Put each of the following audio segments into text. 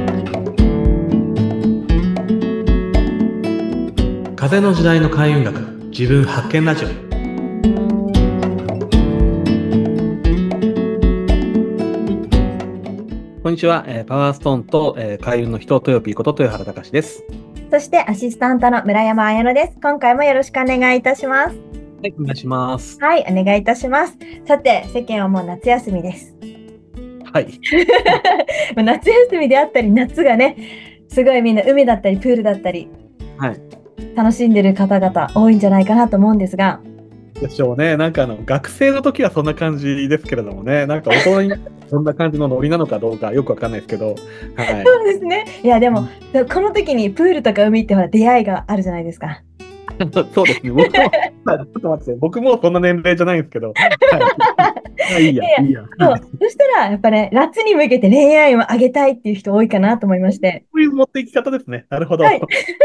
風の時代の開運学、自分発見ラジオ。こんにちは、パワーストーンと、開運の人、豊ピーこと豊原隆です。 そしてアシスタントの村山彩乃です。今回もよろしくお願いいたします。 はい、お願いします。 はい、お願いいたします。さて、世間はもう夏休みです。 はい。 夏休みであったり、夏がね、すごいみんな海だったり、プールだったり、 はい。 楽しんでる方々多いんじゃないかなと思うんですが。 でしょうね。なんか学生の時はそんな感じですけれどもね、なんか大人にそんな感じのノリなのかどうかよくわかんないですけど、はい。 そうですね。いや、でも、この時にプールとか海ってほら、出会いがあるじゃないですか。 そうですね。僕も、まあちょっと待って、僕もそんな年齢じゃないんですけど、はい。まあいいや、いいや。 そう。そしたら、やっぱね、夏に向けて恋愛を上げたいっていう人多いかなと思いまして。 そういう持っていき方ですね。なるほど。 はい。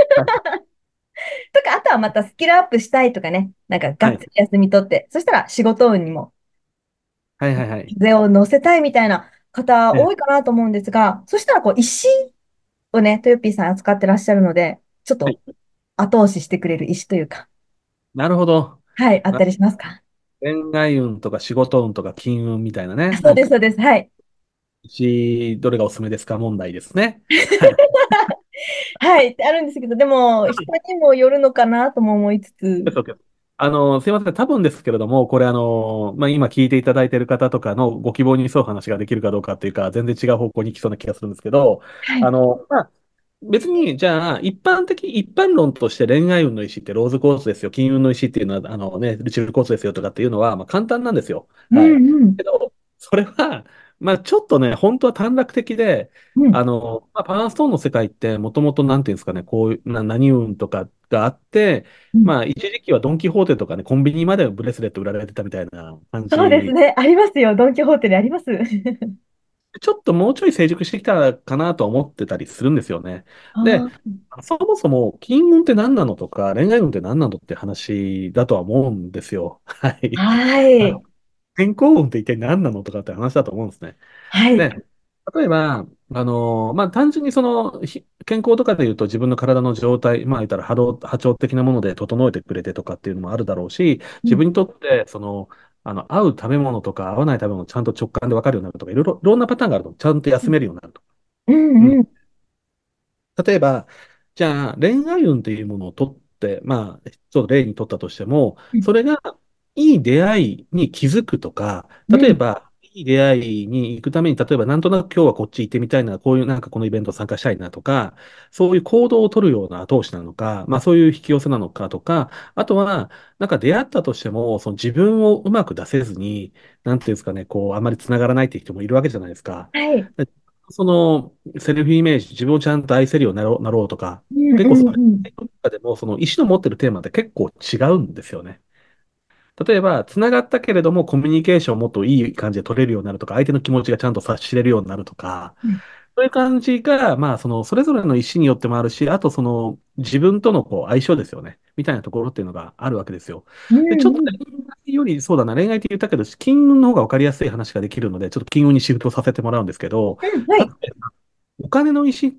とか、あとはまたスキルアップしたいとかね、なんかがはい。 っつり休み取って、そしたら仕事運にもはいはいはい。 風を乗せたいみたいな方ね、 多いかなと思うんですが、そしたらこう石をね、トヨピーさん扱ってらっしゃるので、ちょっはい。 と後押ししてくれる石というか、 なるほど。 はい、あったりしますか？ 恋愛運とか仕事運とか金運みたいなね。 そうです、そうです。はい。 どれがおすすめですか問題ですね。はい。 はい、ってあるんですけど、でも、人にもよるのかなとも思いつつ。 そうです。すいません。多分ですけれども、これまあ、今聞いていただいている方とかのご希望に沿う話ができるかどうかっていうか、全然違う方向に行きそうな気がするんですけど、 はい。 まあ、別に、じゃあ、一般論として恋愛運の石ってローズコースですよ。金運の石っていうのは、ルチルコースですよとかっていうのは、まあ、簡単なんですよ。 うはい。 んうん。 けど、それは、まあ、ちょっとね、本当は短絡的で、 うん。 まあ、パワーストーンの世界って、もともと、なんていうんですかね、こういう、何運とかがあって、 うん。 まあ、一時期はドン・キホーテとかね、コンビニまでブレスレット売られてたみたいな感じ。 そうですね。ありますよ。ドン・キホーテであります。 ちょっともうちょい成熟してきたかなと思ってたりするんですよね。で、 あー、 そもそも金運って何なのとか、恋愛運って何なのって話だとは思うんですよ。はい。 はい。 健康運って一体何なのとかって話だと思うんですね。 はい。 で、例えば、まあ、単純に健康とかで言うと自分の体の状態、まあ、言ったら波長的なもので整えてくれてとかっていうのもあるだろうし、 うん。 自分にとって、合う食べ物とか合わない食べ物をちゃんと直感で分かるようになるとか、いろんなパターンがあると、ちゃんと休めるようになると。 ううん。 んうん。 例えば、じゃあ、恋愛運っていうものを取って、まあ、ちょっと例に取ったとしても、それがいい出会いに気づくとか、 うん。 例えば、いい出会いに行くために、例えば、なんとなく今日はこっち行ってみたいな、こういうなんかこのイベント参加したいなとか、そういう行動を取るような後押しなのか、まあそういう引き寄せなのかとか、あとは、なんか出会ったとしても、その自分をうまく出せずに、なんていうんですかね、こう、あまり繋がらないっていう人もいるわけじゃないですか。 はい。 セルフイメージ、自分をちゃんと愛せるようになろうとか、 うんう結構その、 んうん。 中でも、その意思の持ってるテーマって結構違うんですよね。例えば、つながったけれども、コミュニケーションをもっといい感じで取れるようになるとか、相手の気持ちがちゃんと察しれるようになるとか、そういう感じが、まあ、それぞれの意思によってもあるし、あと、自分とのこう相性ですよね。みたいなところっていうのがあるわけですよ。 うで、ちょっとんうん。 恋愛より、そうだな、恋愛って言ったけど、金運の方が分かりやすい話ができるので、ちょっと金運にシフトさせてもらうんですけど、 うん、は例い。 えばお金の石って、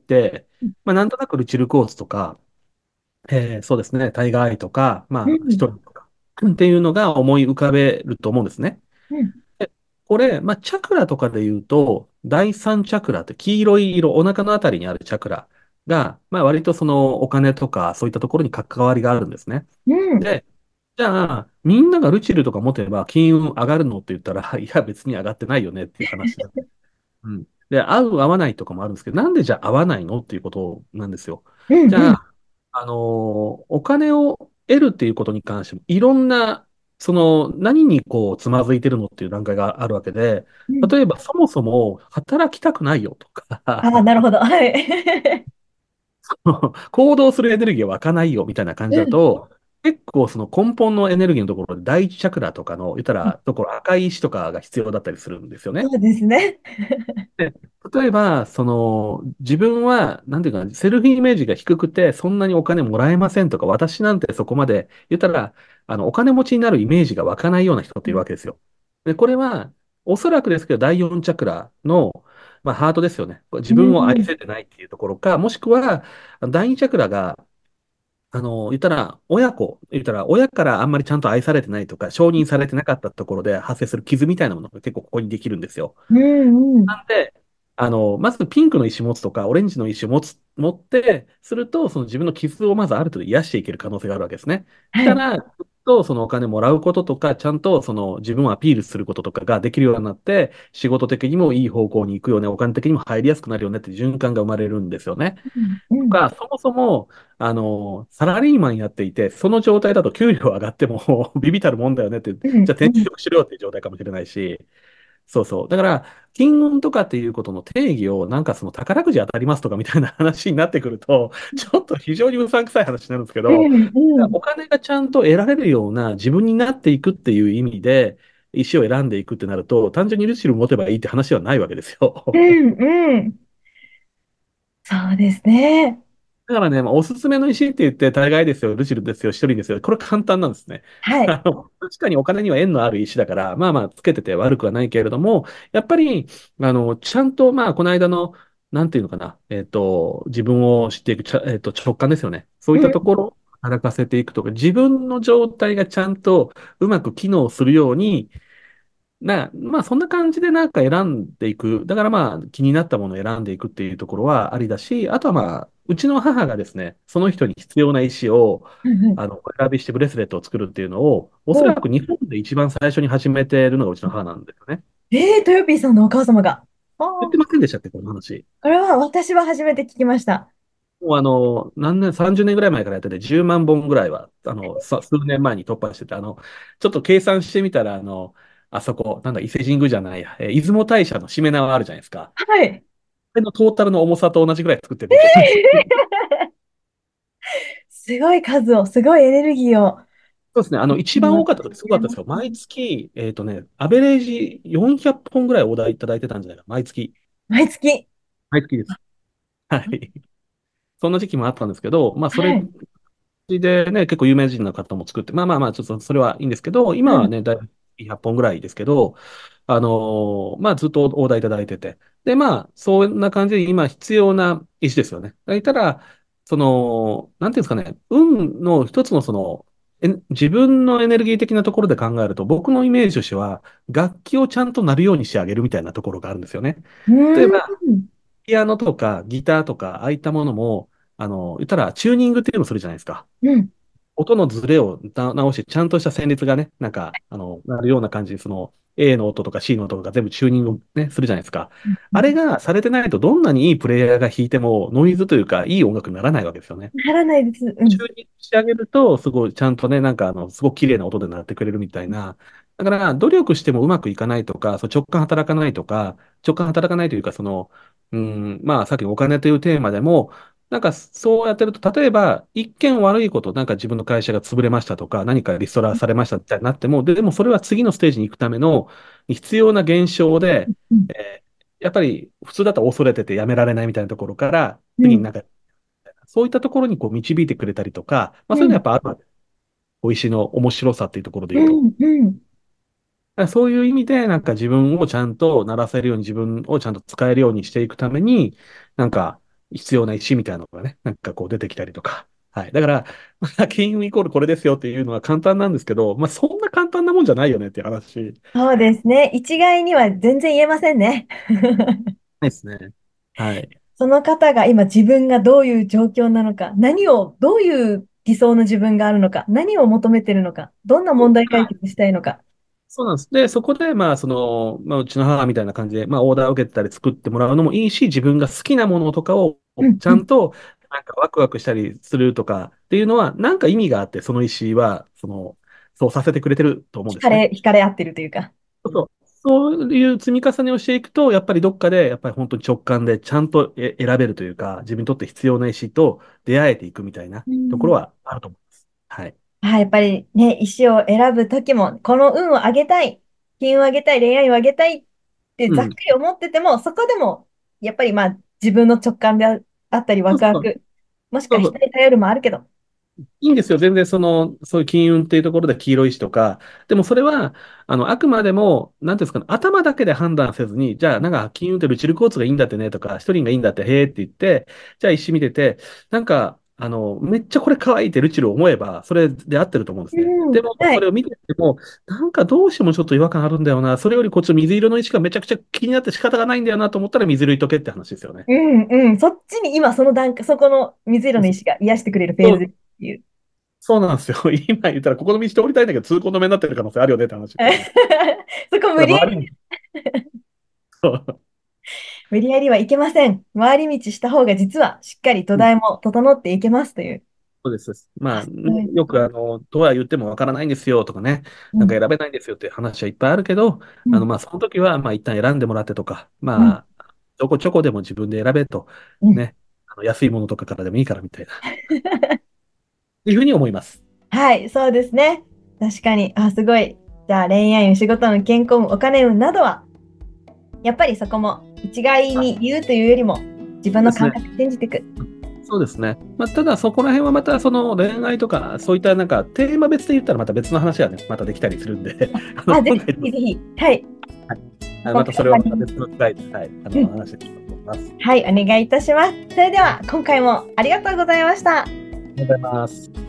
まあ、なんとなくルチルコーツとか、そうですね、タイガーアイとか、まあ、一うん。 人とか、っていうのが思い浮かべると思うんですね。 うん。 でこれ、まあ、チャクラとかで言うと、第三チャクラって黄色い色、お腹のあたりにあるチャクラが、まあ、割とそのお金とかそういったところに関わりがあるんですね。 うん。 で、じゃあ、みんながルチルとか持てば金運上がるのって言ったら、いや、別に上がってないよねっていう話だ。うん。で、合う合わないとかもあるんですけど、なんでじゃあ合わないのっていうことなんですよ。 うんうん。 じゃあ、お金を得るっていうことに関しても、いろんな、何にこう、つまずいてるのっていう段階があるわけで、 うん。 例えば、そもそも働きたくないよとああ、 か、 なるほど。はい。 行動するエネルギーは湧かないよみたいな感じうん。 だと、結構その根本のエネルギーのところで第一チャクラとかの、言ったら、ところ赤い石とかが必要だったりするんですよね。 そうですね。 で、例えば、自分は、なんていうかな、セルフイメージが低くて、そんなにお金もらえませんとか、私なんてそこまで言ったら、お金持ちになるイメージが湧かないような人っているわけですよ。で、これは、 おそらくですけど、第4チャクラの、まあ、ハートですよね。 う自分を愛ん。 せてないっていうところか、もしくは、第2チャクラが、言ったら、親からあんまりちゃんと愛されてないとか、承認されてなかったところで発生する傷みたいなものが結構ここにできるんですよ。 うんうん。 なんで、まずピンクの石持つとか、オレンジの石持って、すると、その自分の傷をまずある程度癒していける可能性があるわけですね。しはい。 たら、ずっとそのお金もらうこととか、ちゃんとその自分をアピールすることとかができるようになって、仕事的にもいい方向に行くよね、お金的にも入りやすくなるよねって循環が生まれるんですよね。 うんうん。 とか、そもそも、サラリーマンやっていて、その状態だと給料上がってもビビたるもんだよねって、じうんゃあ転うん。 職しろよっていう状態かもしれないし、そうそう。だから、金運とかっていうことの定義を、なんかその宝くじ当たりますとかみたいな話になってくると、ちょっと非常にうさんくさい話になるんですけど、 うんうん。 お金がちゃんと得られるような自分になっていくっていう意味で、石を選んでいくってなると、単純にルシル持てばいいって話ではないわけですよ。 うんうん。そうですね。 だからね、まあ、おすすめの石って言って、大概ですよ、ルシルですよ、一人ですよ。これ簡単なんですね。 はい。 確かにお金には縁のある石だから、まあまあ、つけてて悪くはないけれども、やっぱり、ちゃんと、まあ、この間の、なんていうのかな、自分を知っていく、直感ですよね。そういったところを働かせていくとか、自分の状態がちゃんとうまく機能するように、まあ、そんな感じでなんか選んでいく。だからまあ、気になったものを選んでいくっていうところはありだし、あとはまあ、うちの母がですね、その人に必要な石を、 うんうん。 お選びしてブレスレットを作るっていうのを、おそお、 らく日本で一番最初に始めているのがうちの母なんですよね。 トヨピーさんのお母様が。ああ、 言ってませんでしたっけ、この話。 これは私は初めて聞きました。 もう何年、30年ぐらい前からやってて、10万本ぐらいは、数年前に突破してて、ちょっと計算してみたら、あそこ、なんだ、伊勢神宮じゃないや、出雲大社のしめ縄あるじゃないですか。 はい。 れのトータルの重さと同じぐらい作ってるみたいな。 すごい数を、すごいエネルギーを。 そうですね。一番多かった時すごかったですよ。毎月、アベレージ400本ぐらいオーダーいただいてたんじゃないか。毎月。 毎月。 毎月です。はい。そんな時期もあったんですけど、まあ、それはい。 でね、結構有名人の方も作って、まあまあまあ、ちょっとそれはいいんですけど、 うん。 今はね、だいぶ100本ぐらいですけど、まあずっとオーダーいただいてて。で、まあ、そんな感じで今必要な石ですよね。だいたら、なんていうんですかね、運の一つの自分のエネルギー的なところで考えると、僕のイメージとしては、楽器をちゃんと鳴るようにしてあげるみたいなところがあるんですよね。 う例えば、 ーん。 ピアノとかギターとか、ああいったものも、言ったらチューニングっていうのをするじゃないですか。 うん。 音のズレを直して、ちゃんとした旋律がね、なんか、なるような感じで、A の音とか C の音とか全部チューニングをね、するじゃないですか。あれがされてないと、どんなにいいプレイヤーが弾いても、ノイズというか、いい音楽にならないわけですよね。 ならないです。うん。 チューニングしてあげると、すごい、ちゃんとね、なんか、すごく綺麗な音で鳴ってくれるみたいな。だから、努力してもうまくいかないとか、直感働かないとか、直感働かないというか、まあ、さっきのお金というテーマでも、なんか、そうやってると、例えば、一見悪いこと、なんか自分の会社が潰れましたとか、何かリストラされましたみたいになっても、でもそれは次のステージに行くための必要な現象で、 うん。 やっぱり普通だと恐れててやめられないみたいなところから、 うん。 次になんかそういったところにこう導いてくれたりとか、まあそういうのはやうん。 っぱあるわけ。美味しいの面白さっていうところでう言うと。 ん。うん。 だからそういう意味で、なんか自分をちゃんと鳴らせるように、自分をちゃんと使えるようにしていくために、なんか必要な石みたいなのがね、なんかこう出てきたりとか。はい。だから、まあ、金運イコールこれですよっていうのは簡単なんですけど、まあそんな簡単なもんじゃないよねっていう話そうですね。一概には全然言えませんね。 ですね。はい。 その方が今自分がどういう状況なのか、どういう理想の自分があるのか、何を求めてるのか、どんな問題解決したいのか。 そうなんです。で、そこで、まあ、まあ、うちの母みたいな感じで、まあ、オーダーを受けてたり作ってもらうのもいいし、自分が好きなものとかをうん、うん。 ちゃんと、なんかワクワクしたりするとかっていうのは、なんか意味があって、その意思は、そうさせてくれてると思うんですね。 惹かれ合ってるというか。 そうそう。そういう積み重ねをしていくと、やっぱりどっかで、やっぱり本当に直感でちゃんと選べるというか、自分にとって必要な意思と出会えていくみたいなうん。 ところはあると思います。はい。 はい、やっぱりね、石を選ぶときも、この運を上げたい、金運を上げたい、恋愛を上げたいってうん。 ざっくり思ってても、そこでも、やっぱりまあ自分の直感であったり、ワそうそう。 クワク、もしくはそうそう。 人に頼るもあるけど、 いいんですよ。全然そういう金運っていうところで黄色い石とか。でもそれは、あくまでも、なんていうんですかね、頭だけで判断せずに、じゃあ、なんか金運ってルチルコーツがいいんだってねとか、シトリンがいいんだって、へーって言って、じゃあ石見てて、なんか、めっちゃこれ可愛いってルチルを思えば、それで合ってると思うんですね。 うん。 でも、 はい。 それを見てても、なんかどうしてもちょっと違和感あるんだよな。それよりこっちの水色の石がめちゃくちゃ気になって仕方がないんだよなと思ったら水色いっとけって話ですよね。 うんうん。そっちに今その段階、そこの水色の石が癒してくれるフェーズっていう。 そうなんですよ。今言ったら、ここの道通りたいんだけど、通行止めになってる可能性あるよねって話ですよね。 そこ無理やり、 だから周りに、そう無理やりはいけません。回り道した方が実はしっかり土うん台も整っていけますという。 そうです。そうですまあ、 あ、 そういうこと。 よくとは言ってもわからないんですよとかね、 うん。 なんか選べないんですよっていう話はいっぱいあるけど、 うん。 まあ、その時は、まあ、一旦選んでもらってとか、 うん。 まあ、ちょこちょこでも自分で選べと、 うん。 ね、安いものとかからでもいいからみたいな、っていうふうに思います。 はい、そうですね。確かに。あ、すごい。じゃあ恋愛運、仕事運、健康運、お金運などは、やっぱりそこも一概あに言うというよりも、自分そうですね。 の感覚信じていく。 そうですね。まあ、ただ、そこら辺はまた、その恋愛とか、そういったなんか、テーマ別で言ったらまた別の話がね、またできたりするんで、 あ、ぜ今回の、 ひぜひ。はい。 はい、 今またそれはまた回は別の機会で、はい、 うん。 話していきたいと思います。 はい、お願いいたします。それでは、今回もありがとうございました。 ありがとうございます。